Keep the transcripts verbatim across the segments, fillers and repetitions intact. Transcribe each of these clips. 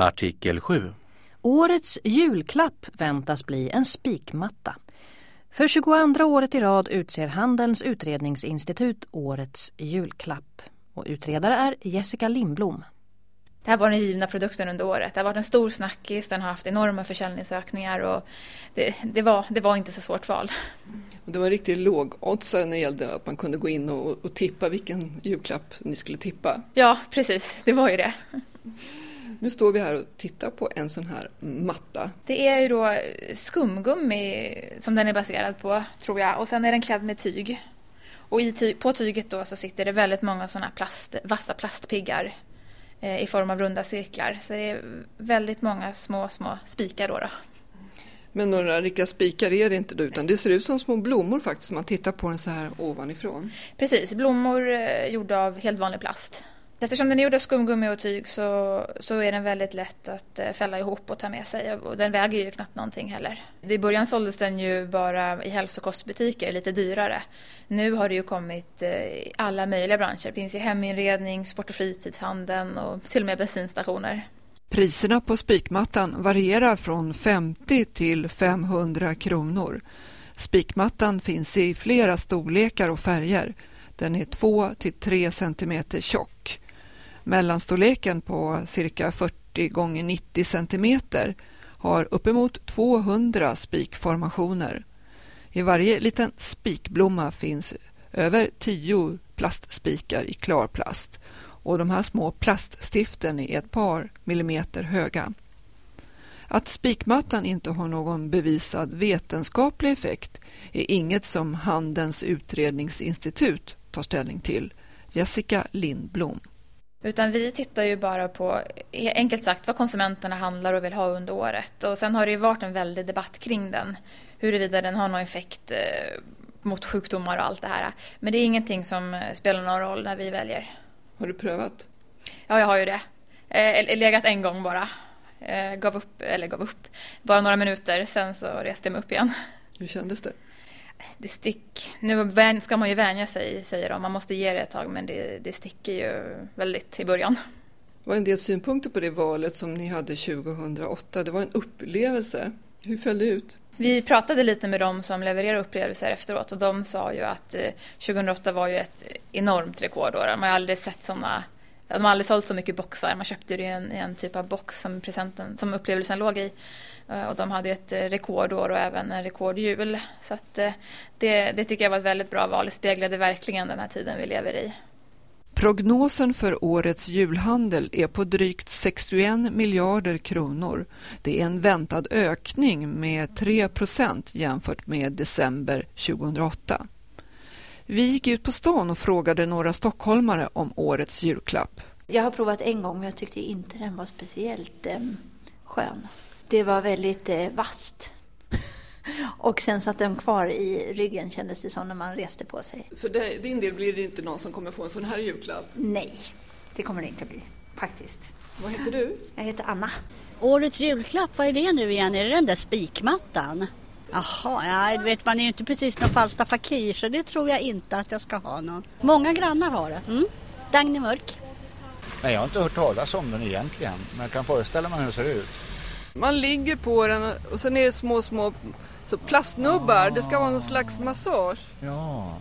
Artikel sju. Årets julklapp väntas bli en spikmatta. För tjugoandra året i rad utser Handelns utredningsinstitut årets julklapp. Och utredare är Jessica Lindblom. Det här var den givna produkten under året. Det har varit en stor snackis, den har haft enorma försäljningsökningar och det, det, var, det var inte så svårt val. Och det var riktigt lågoddsare när det gällde att man kunde gå in och, och tippa vilken julklapp ni skulle tippa. Ja, precis. Det var ju det. Nu står vi här och tittar på en sån här matta. Det är ju då skumgummi som den är baserad på, tror jag. Och sen är den klädd med tyg. Och i ty- på tyget då så sitter det väldigt många såna plast, vassa plastpiggar eh, i form av runda cirklar. Så det är väldigt många små, små spikar då. då. Men några riktiga spikar är det inte då, utan det ser ut som små blommor faktiskt. Man tittar på den så här ovanifrån. Precis, blommor eh, gjorda av helt vanlig plast. Eftersom den är gjord av skumgummi och tyg så, så är den väldigt lätt att eh, fälla ihop och ta med sig. Och den väger ju knappt någonting heller. I början såldes den ju bara i hälsokostbutiker, lite dyrare. Nu har det ju kommit eh, i alla möjliga branscher. Det finns i heminredning, sport- och fritidshandeln och till och med bensinstationer. Priserna på spikmattan varierar från femtio till femhundra kronor. Spikmattan finns i flera storlekar och färger. Den är två till tre centimeter tjock. Mellanstorleken på cirka fyrtio gånger nittio centimeter har uppemot tvåhundra spikformationer. I varje liten spikblomma finns över tio plastspikar i klarplast. Och de här små plaststiften är ett par millimeter höga. Att spikmattan inte har någon bevisad vetenskaplig effekt är inget som Handelns utredningsinstitut tar ställning till. Jessica Lindblom. Utan vi tittar ju bara på, enkelt sagt, vad konsumenterna handlar och vill ha under året. Och sen har det ju varit en väldig debatt kring den. Huruvida den har någon effekt eh, mot sjukdomar och allt det här. Men det är ingenting som spelar någon roll när vi väljer. Har du prövat? Ja, jag har ju det. Eh, legat en gång bara. Eh, gav upp, eller gav upp. Bara några minuter, sen så reste jag mig upp igen. Hur kändes det? Det stick. Nu ska man ju vänja sig, säger de. Man måste ge det ett tag, men det, det sticker ju väldigt i början. Det var en del synpunkter på det valet som ni hade tjugohundraåtta. Det var en upplevelse. Hur föll det ut? Vi pratade lite med dem som levererar upplevelser efteråt och de sa ju att tjugohundraåtta var ju ett enormt rekordår. Man har aldrig sett sådana, de har aldrig sålt så mycket boxar. Man köpte det i en, en typ av box som, presenten, som upplevelsen låg i. Och de hade ett rekordår och även en rekordjul. Så att det, det tycker jag var ett väldigt bra val. Det speglade verkligen den här tiden vi lever i. Prognosen för årets julhandel är på drygt sextioen miljarder kronor. Det är en väntad ökning med tre procent jämfört med december tjugohundraåtta. Vi gick ut på stan och frågade några stockholmare om årets julklapp. Jag har provat en gång men jag tyckte inte den var speciellt eh, skön. Det var väldigt eh, vasst. Och sen satt den kvar i ryggen, kändes det som när man reste på sig. För dig, din del blir det inte någon som kommer få en sån här julklapp? Nej, det kommer det inte bli, faktiskt. Vad heter du? Jag heter Anna. Årets julklapp, vad är det nu igen? Är det den där spikmattan? Jaha, nej, vet man är ju inte precis någon falsta fakir, så det tror jag inte att jag ska ha någon. Många grannar har det. Mm? Dagny Mörk. Nej, jag har inte hört talas om den egentligen, men jag kan föreställa mig hur det ser ut. Man ligger på den och sen är det små, små så plastnubbar. Det ska vara någon slags massage. Ja.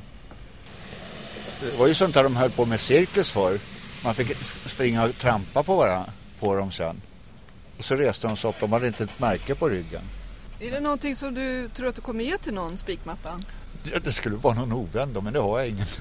Det var ju sånt där de höll på med cirkus för. Man fick springa och trampa på, varandra, på dem sen. Och så reste de sig upp. De hade inte ett märke på ryggen. Är det någonting som du tror att du kommer ge till någon, spikmattan? Ja, det skulle vara någon ovän då, men det har jag ingen.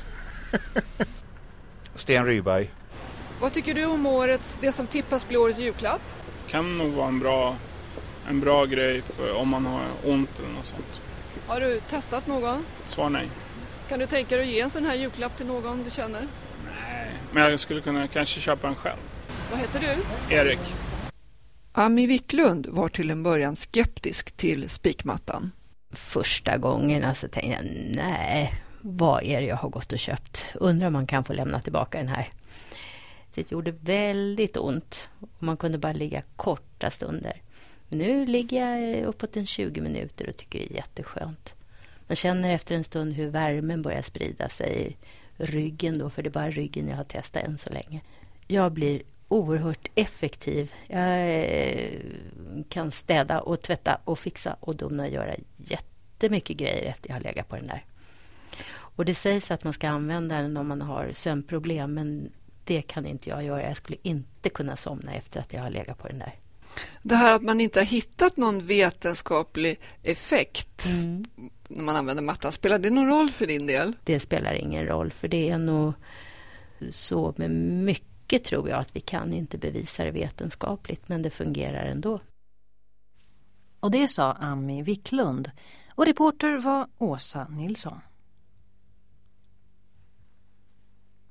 Sten Ryberg. Vad tycker du om årets, det som tippas bli årets julklapp? Kan nog vara en bra, en bra grej för om man har ont eller något sånt. Har du testat någon? Svar nej. Kan du tänka dig att ge en sån här julklapp till någon du känner? Nej, men jag skulle kunna kanske köpa en själv. Vad heter du? Erik. Ami Wicklund var till en början skeptisk till spikmattan. Första gången alltså tänkte jag, nej, vad är det jag har gått och köpt? Undrar om man kan få lämna tillbaka den här. Det gjorde väldigt ont och man kunde bara ligga korta stunder. Men nu ligger jag uppåt en tjugo minuter och tycker det är jätteskönt. Man känner efter en stund hur värmen börjar sprida sig i ryggen då, för det är bara ryggen jag har testat än så länge. Jag blir oerhört effektiv. Jag kan städa och tvätta och fixa och dona och göra jättemycket grejer efter jag har legat på den där. Och det sägs att man ska använda den om man har sömnproblem, men det kan inte jag göra. Jag skulle inte kunna somna efter att jag har legat på den där. Det här att man inte har hittat någon vetenskaplig effekt mm. när man använder mattan, spelar det någon roll för din del? Det spelar ingen roll, för det är nog så med mycket, tror jag, att vi kan inte bevisa det vetenskapligt, men det fungerar ändå. Och det sa Ami Wicklund, och reporter var Åsa Nilsson.